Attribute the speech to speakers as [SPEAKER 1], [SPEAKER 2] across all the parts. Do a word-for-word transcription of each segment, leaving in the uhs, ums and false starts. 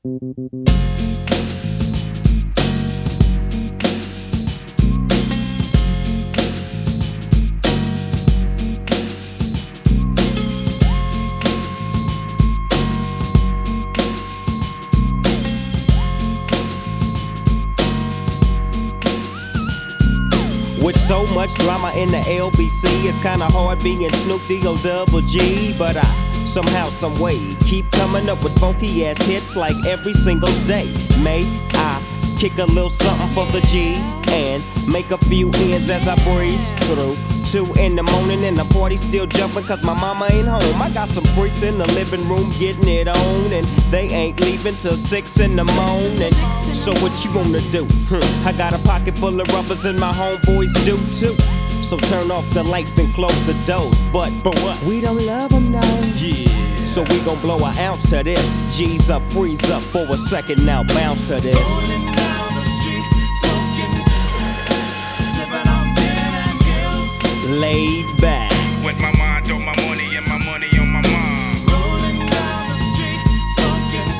[SPEAKER 1] With so much drama in the L B C, it's kinda hard being Snoop D-O double G. But I somehow, someway keep coming up with funky ass hits like every single day. May I kick a little something for the G's and make a few ends as I breeze through. Two in the morning and the party still jumping cause my mama ain't home. I got some freaks in the living room getting it on, and they ain't leaving till six in the morning. So what you wanna do? Hmm. I got a pocket full of rubbers and my homeboys do too. So turn off the lights and close the doors. But, but what? We don't love them now. Yeah. So we gon' blow an ounce to this. G's up, freeze up for a second now, bounce to this.
[SPEAKER 2] Rolling down the street, smoking, sipping on gin and gills.
[SPEAKER 1] Laid back.
[SPEAKER 3] With my mind on my money and my money on my mind.
[SPEAKER 2] Rolling down the street, smoking,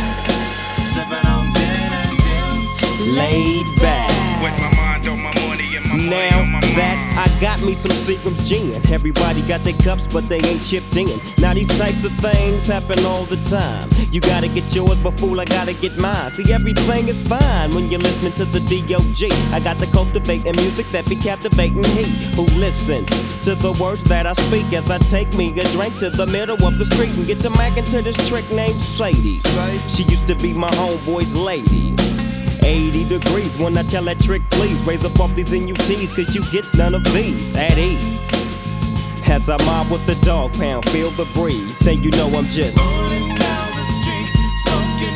[SPEAKER 2] sipping on gin and gills.
[SPEAKER 1] Laid back.
[SPEAKER 3] With my mind on my money and my money
[SPEAKER 1] Now
[SPEAKER 3] on my mind.
[SPEAKER 1] that I got me some Seagram's gin. Everybody got their cups, but they ain't chipped in. Now these types of things happen all the time. You gotta get yours, but fool, I gotta get mine. See, everything is fine when you're listening to the D O G. I got the cultivating music that be captivating he who listens to the words that I speak as I take me a drink to the middle of the street and get to mackin' to this trick named Sadie. She used to be my homeboy's lady. eighty degrees when I tell that trick, please raise up off these N U Ts, cause you get none of these at ease. As I mob with the dog pound, feel the breeze, and you know I'm just
[SPEAKER 2] Rolling down the street, smoking,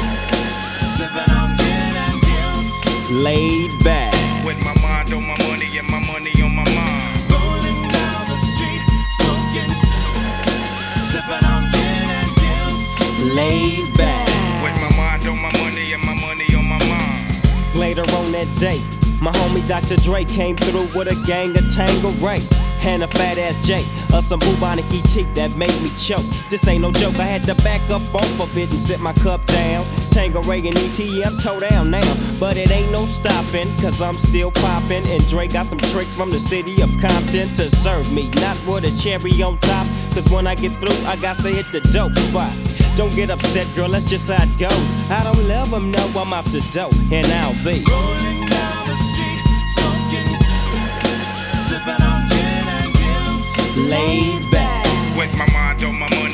[SPEAKER 2] sipping on gin and gills.
[SPEAKER 1] laid back.
[SPEAKER 3] With my mind on my money and my money on my mind.
[SPEAKER 2] Rolling down the street, smoking, sipping on gin and gills.
[SPEAKER 1] Laid back.
[SPEAKER 3] With my mind on my money and my money on my mind.
[SPEAKER 1] Later on that day, my homie Doctor Dre came through with a gang of Tangeray and a fat ass J of some bubonic E T that made me choke. This ain't no joke, I had to back up off of it and sit my cup down. Tangeray and E T, I'm toe down now, but it ain't no stopping, cause I'm still popping. And Dre got some tricks from the city of Compton to serve me, not with a cherry on top, cause when I get through, I got to hit the dope spot. Don't get upset, girl, that's just how it goes. I don't love them, no, I'm off the dope, and I'll be
[SPEAKER 2] Rolling down the street, smoking, sipping on gin and gills.
[SPEAKER 1] laid back.
[SPEAKER 3] With my mind on my money